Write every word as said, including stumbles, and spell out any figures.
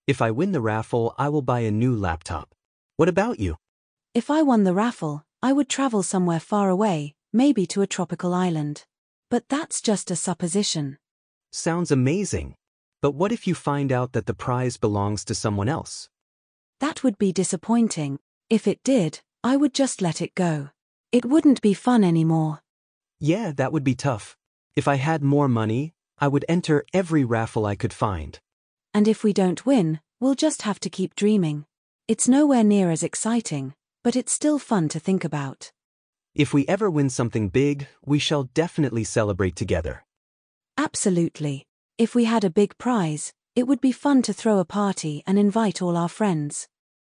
If I win the raffle, I will buy a new laptop. What about you? If I won the raffle, I would travel somewhere far away, maybe to a tropical island. But that's just a supposition. Sounds amazing. But what if you find out that the prize belongs to someone else? That would be disappointing. If it did, I would just let it go. It wouldn't be fun anymore. Yeah, that would be tough. If I had more money, I would enter every raffle I could find. And if we don't win, we'll just have to keep dreaming. It's nowhere near as exciting, but it's still fun to think about. If we ever win something big, we shall definitely celebrate together. Absolutely. If we had a big prize, it would be fun to throw a party and invite all our friends.